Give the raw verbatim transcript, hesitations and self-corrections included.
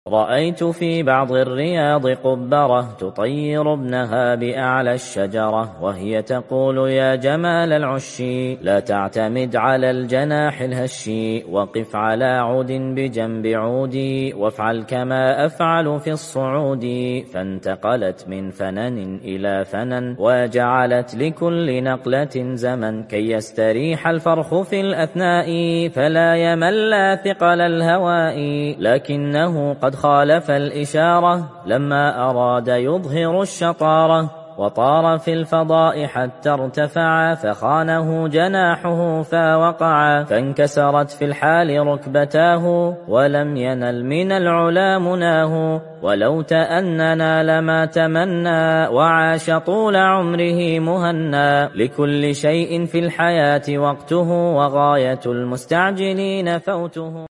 رأيت في بعض الرياض قبرة تطير ابنها بأعلى الشجرة، وهي تقول يا جمال العشي لا تعتمد على الجناح الهشي، وقف على عود بجنب عودي وافعل كما أفعل في الصعود. فانتقلت من فنن إلى فنن وجعلت لكل نقلة زمن، كي يستريح الفرخ في الأثناء فلا يمل ثقل الهواء. لكنه قد خالف الإشارة لما أراد يظهر الشطارة، وطار في الفضاء حتى ارتفع فخانه جناحه فوقع، فانكسرت في الحال ركبتاه ولم ينل من العلا مناه. ولو تأننا لما تمنى وعاش طول عمره مهنا، لكل شيء في الحياة وقته وغاية المستعجلين فوته.